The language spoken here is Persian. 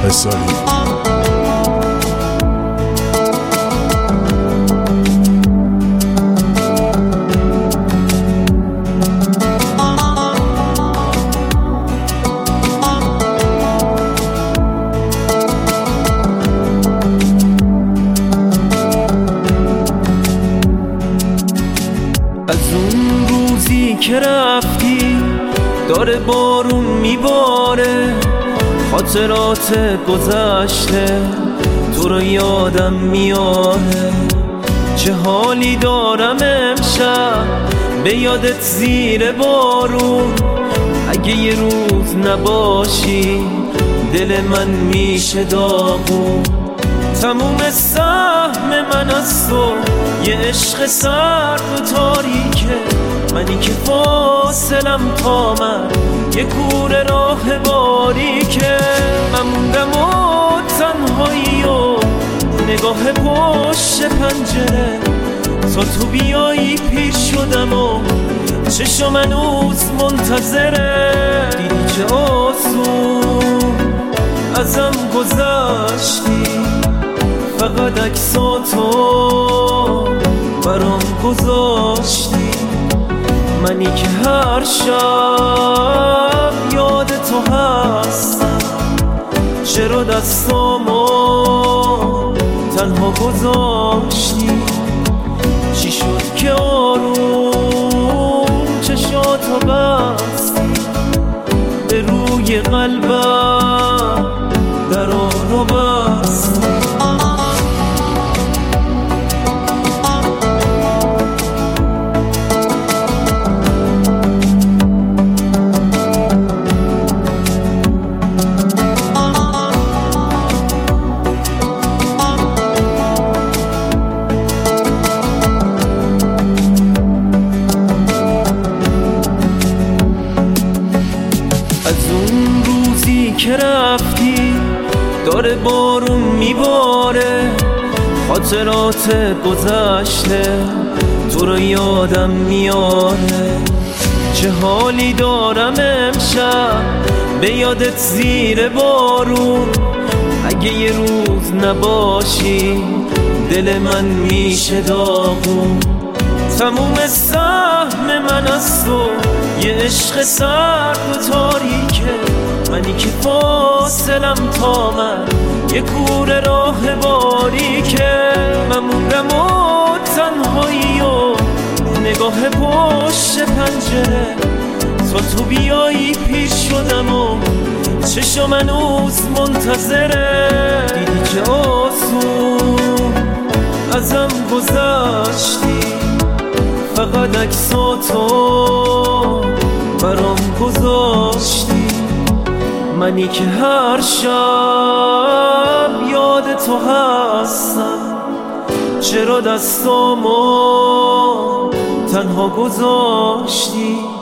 حصاری. از اون روزی که رفتی داره بارون میباره، خاطرات گذشته تو رو یادم میاره. چه حالی دارم امشب به یادت زیر بارون. اگه یه روز نباشی دل من میشه داغون. تموم سهم من از تو یه عشق سرد و تاریکه، منی که فاصلم تا من یه کوره راه باریکه. من موندم و تنهایی و نگاه پشت پنجره، تا تو بیایی پیر شدم و چشم هنوز منتظره. دیدی چه آسون ازم گذشتی، فقط عکساتو برام گذاشتی. منی که هر شب یاد تو هستم، چرا دستامو تنها گذاشتی؟ چی شد که آروم چشاتو بستی، به روی قلبم درا رو بستی. که رفتی داره بارون میباره، خاطرات گذشته تو رو یادم میاره. چه حالی دارم امشب به یادت زیر بارون. اگه یه روز نباشی دل من میشه داغون. تموم سهم من از تو یه عشق سرد و تاریکه، منی که فاصلم تا من یه کوره راه باریکه. من موندم و تنهایی و نگاه پشت پنجره، تا تو بیایی پیر شدم و چشم هنوز منتظره. دیدی چه آسون ازم گذشتی، فقط عکساتو برام گذاشتی. منی که هر شب یاد تو هستم، چرا دستامو تنها گذاشتی؟